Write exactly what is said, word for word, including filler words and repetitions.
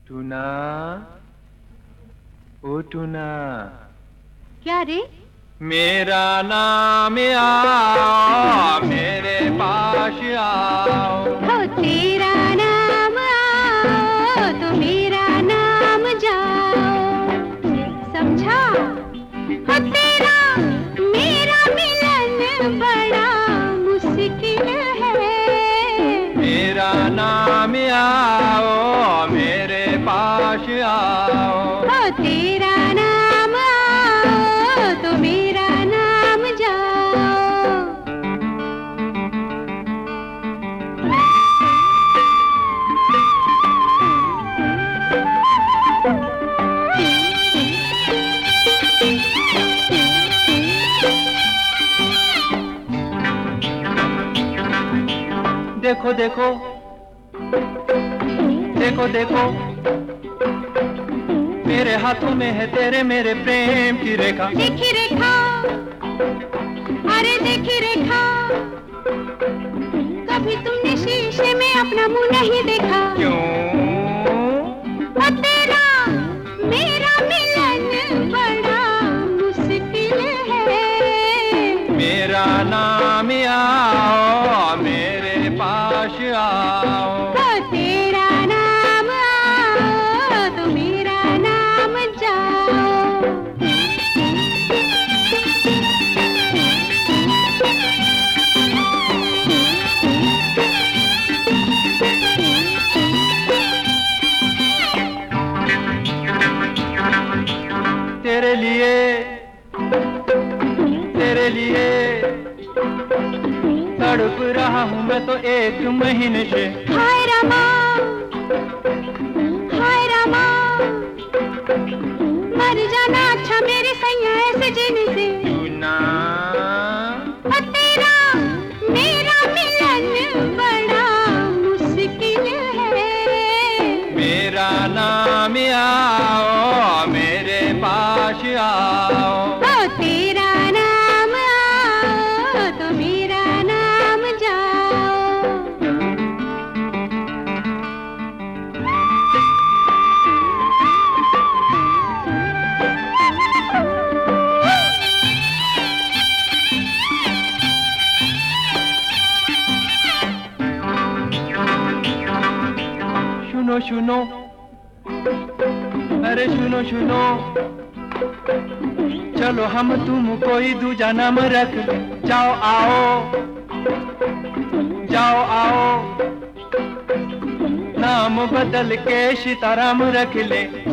Tuna, ओ tuna. क्या रे? मेरा नाम आओ, मेरे पास आओ। हो तेरा नाम आओ तो मेरा नाम जाओ। समझा? हो तेरा मेरा मिलन बड़ा मुश्किल है। मेरा नाम आओ, मेरे पास आओ। हो तेरा नाम आओ तो मेरा नाम जाओ। देखो देखो देखो देखो, मेरे हाथों में है तेरे मेरे प्रेम की रेखा। देखी रेखा, अरे देखी रेखा। कभी तुमने शीशे में अपना मुंह नहीं देखा? क्यों? ओ तेरा मेरा मिलन बड़ा मुश्किल है। मेरा नाम आओ, मेरे पास आओ। ओ तेरा नाम आओ तो मेरा नाम जाओ। तेरे लिए, तेरे लिए तड़प रहा हूँ मैं तो एक महीने से। हाय रामा, हाय रामा, मर जाना अच्छा मेरे सैया ऐसे जीने से। टूना, ओ तेरा मेरा मिलन बड़ा मुश्किल है। मेरा नाम आओ, मेरे पास आओ। ओ तेरा नाम आओ तो मेरा नाम जाओ। सुनो सुनो, अरे सुनो सुनो, चलो हम तुम कोई दूजा नाम रख ले। जाओ आओ, जाओ आओ, नाम बदल के सीताराम रख ले।